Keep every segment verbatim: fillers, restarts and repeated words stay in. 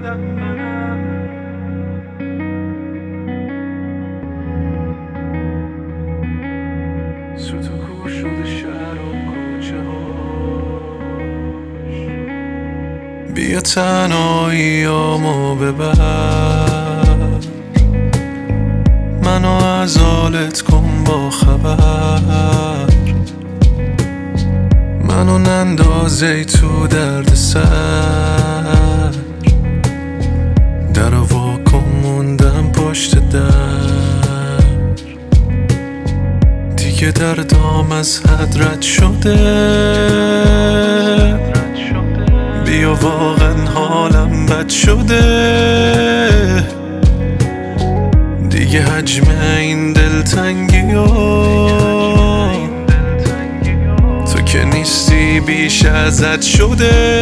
سوت و کور شده شهر و کوچه هاش. بیا تنهاییامو ببر، منو از حالت کن با خبر، منو نندازی تو درد سر، در واکن موندم پشت در، دیگه دردام از حد رد شده، بیا واقعا حالم بد شده، دیگه حجم این دلتنگی ها تو که نیستی بیش ازت شده.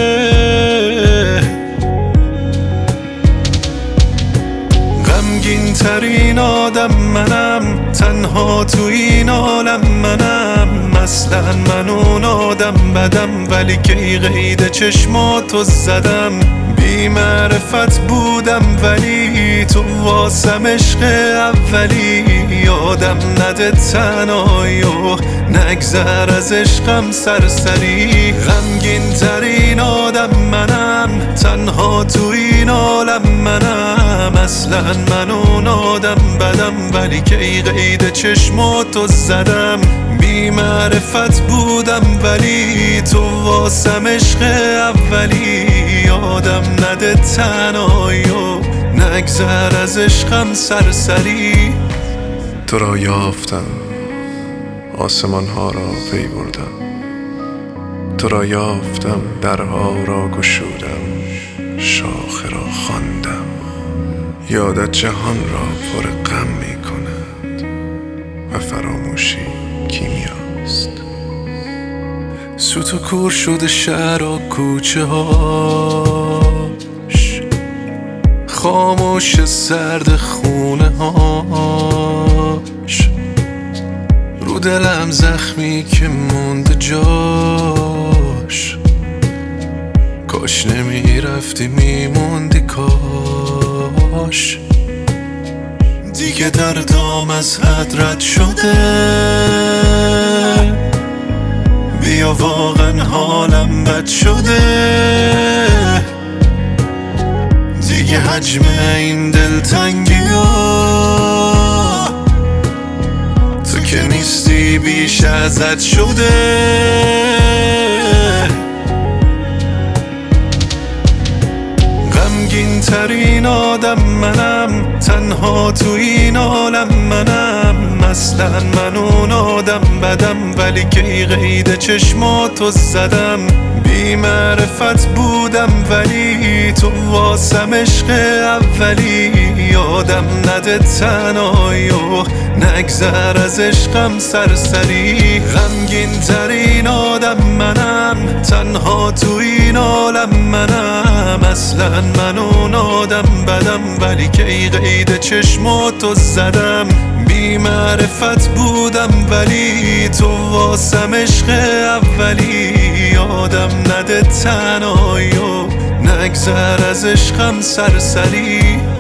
غمگین ترین آدم منم، تنها تو این عالم منم، اصلا من اون آدم بدم، ولی کی قید چشماتو زدم، بی معرفت بودم ولی تو واسم عشق اولی، یادم نده تنهایی و نگذر از عشقم سرسری. غمگین ترین آدم منم، تنها تو این عالم منم، اصلا من اون آدم بدم، ولی کی قید چشماتو زدم، بی معرفت بودم ولی تو واسم عشق اولی، یادم نده تنهایی و نگذر از عشقم سرسری. تو را یافتم، آسمان ها را پی بردم، تو را یافتم، درها را گشودم، شاخه را خواندم، یادت جهان را پر غم می کند و فراموشی کیمیاست. سوت و کور شده شهر و کوچه هاش، خاموش سرد خونه هاش، رو دلم زخمی که مونده جاش، کاش نمی رفتی میموندی کاش، دیگه دردام از حد رد شده، بیا واقعا حالم بد شده، دیگه حجم این دلتنگی ها تو که نیستی بیش ازت شده. غمگین ترین آدم منم، تنها تو این عالم منم، اصلا من اون آدم بدم، ولی کی قید چشماتو زدم، بی معرفت بودم ولی تو واسم عشق اولی، یادم نده تنهایی و نگذر از عشقم سرسری. غمگین ترین آدم منم، تنها تو این عالم منم، اصلا من اون آدم بدم، ولی کی قید چشماتو زدم، بی معرفت بودم ولی تو واسم عشق اولی، یادم نده تنهایی و نگذر از عشقم سرسری.